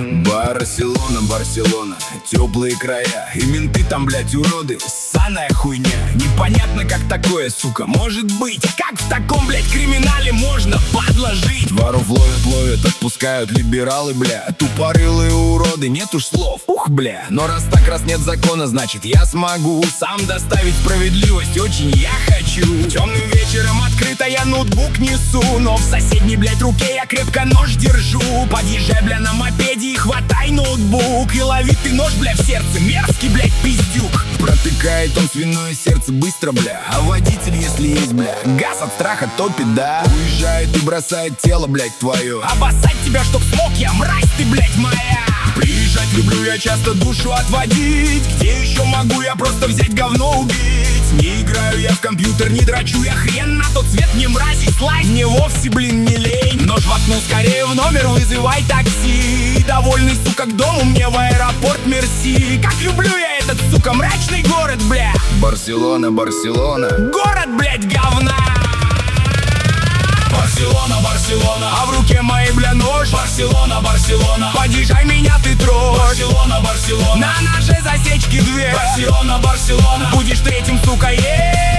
Барселона, Барселона, теплые края. И менты там, блять, уроды, ссаная хуйня. Непонятно, как такое, сука, может быть. Как в таком, блять, криминале можно подложить? Воров ловят, отпускают либералы, бля. Тупорылые уроды, нет уж слов, ух, бля. Но раз так, раз нет закона, значит я смогу сам доставить справедливость, очень я хочу. Темным вечером открыто я ноутбук несу, но в соседней, блять, руке я крепко нож держу. Подъезжай, бля, на мопеде и хватай ноутбук. И лови ты нож, бля, в сердце, мерзкий, блять, пиздюк. Протыкает он свиное сердце быстро, бля. А водитель, если есть, бля, газ от страха топит, да. Уезжает и бросает тело, блять, твое. Обоссать тебя, чтоб смог я, мразь ты, блять, моя. Приезжать люблю я часто, душу отводить. Где еще могу я просто взять говно убить? Не играю я в компьютер, не драчу я хрен на тот свет, не мразь и слайд, мне вовсе, блин, не лень. Нож воткнул, скорее в номер вызывай такси. Довольный, сука, к дому, мне в аэропорт мерси. Как люблю я этот, сука, мрачный город, бля. Барселона, Барселона, город, блять, говна. Барселона, Барселона, а в руке моей, бля, нож. Барселона, Барселона, подъезжай, меня ты трожь. Барселона, Барселона, на ноже засечки 2. Барселона, Барселона, будешь третьим, сука,